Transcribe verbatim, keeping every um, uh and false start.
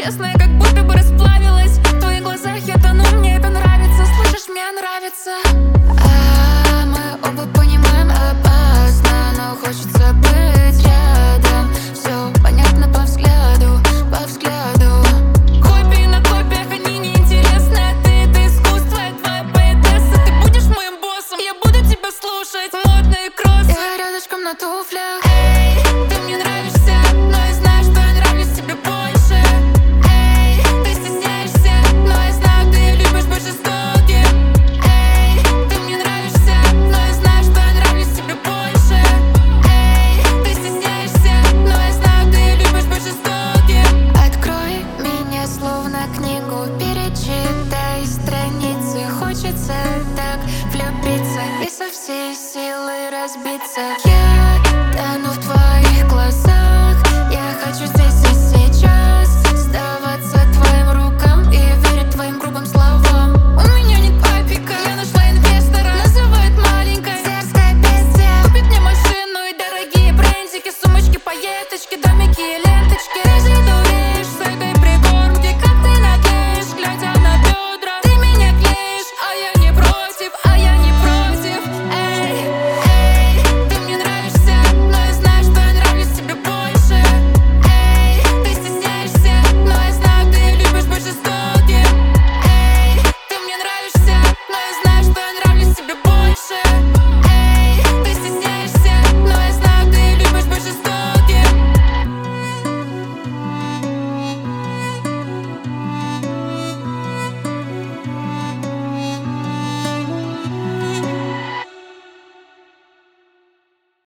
Честно, я как будто бы расплавилась. В твоих глазах я тону, мне это нравится. Слышишь, мне нравится. А, мы оба понимаем, опасно, но хочется быть рядом. Все понятно по взгляду, по взгляду. Копии на копиях, они неинтересны. А ты — это искусство, я твоя поэтесса. Ты будешь моим боссом, я буду тебя слушать. Модные кроссы, я рядышком на туфлях. Эй, ты мне нравишься, но я знаю, что я нравлюсь тебе больше. Эй, ты стесняешься, но я знаю, ты любишь больше стоки. Эй, ты мне нравишься, но я знаю, что я нравлюсь тебе больше. Эй, ты стесняешься, но я знаю, ты любишь больше стоки. Открой меня словно книгу, перечитай страницы. Хочется так влюбиться и со всей силы разбиться. Я